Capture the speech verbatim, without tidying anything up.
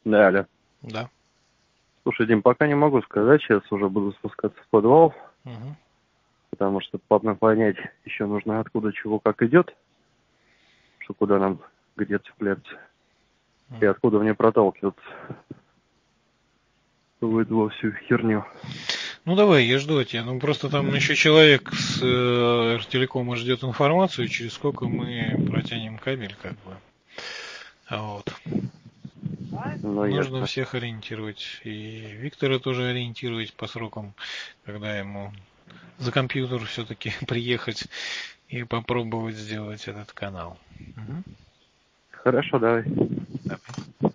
Да, да. Да. Слушай, Дим, пока не могу сказать, сейчас уже буду спускаться в подвал, Угу. потому что плавно понять еще нужно, откуда чего как идет, что куда нам где цепляться, и откуда мне проталкиваться в эту во всю херню. Ну давай, я жду тебя. Ну просто там еще человек с э, Ртелекома ждет информацию, через сколько мы протянем кабель, как бы. А вот. Ну, Нужно ясно. всех ориентировать. И Виктора тоже ориентировать по срокам, когда ему за компьютер все-таки приехать и попробовать сделать этот канал. Угу. Хорошо, давай. Давай.